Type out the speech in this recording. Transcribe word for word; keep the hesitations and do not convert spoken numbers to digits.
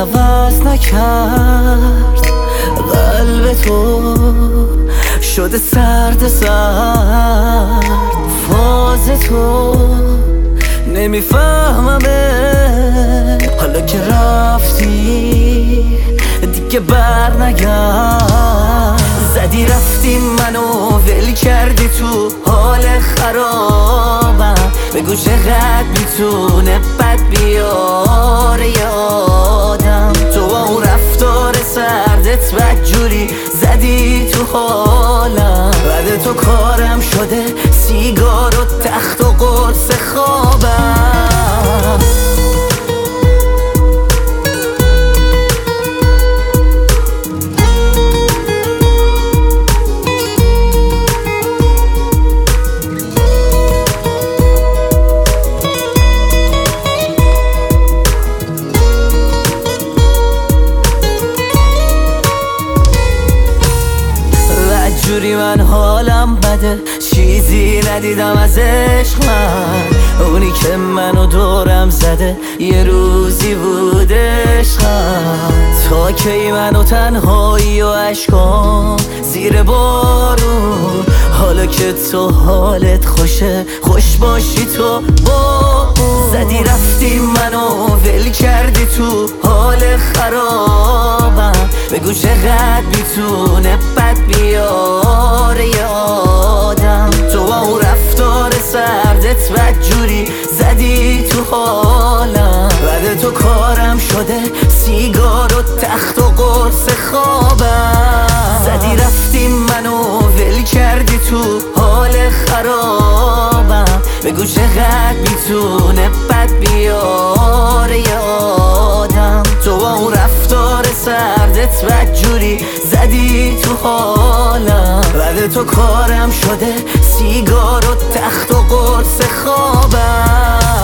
عوض نکرد قلب تو شده سرد سرد فاز تو نمیفهممه حالا که رفتی دیگه بر نگرد زدی رفتی منو ول کردی تو حال خرابم بگو چقدر میتونه بد بیاره یادم تو با اون رفتار سردت بدجوری زدی تو حالم بعد تو کارم شده سیگار و تخت و قرص خوابم جوری من حالم بده چیزی ندیدم از عشق من اونی که منو دورم زده یه روزی بود عشقم تا کی منو تنهایی و عشقام زیر بارون حالا که تو حالت خوشه خوش باشی تو با زدی رفتی منو ول کردی تو حال خرابم بگو چقدر میتونه بد بیاره یادم تو با اون رفتار سردت بدجوری زدی تو حالم بعد تو کارم شده سیگار و تخت و قرص خوابم زدی رفتی منو ول کردی تو حال خرابم بگو چقدر میتونه بد بیاره یادم تو با اون رفتار سردت بدجوری زدی تو حالم بعد تو کارم شده سیگار و تخت و قرص خوابم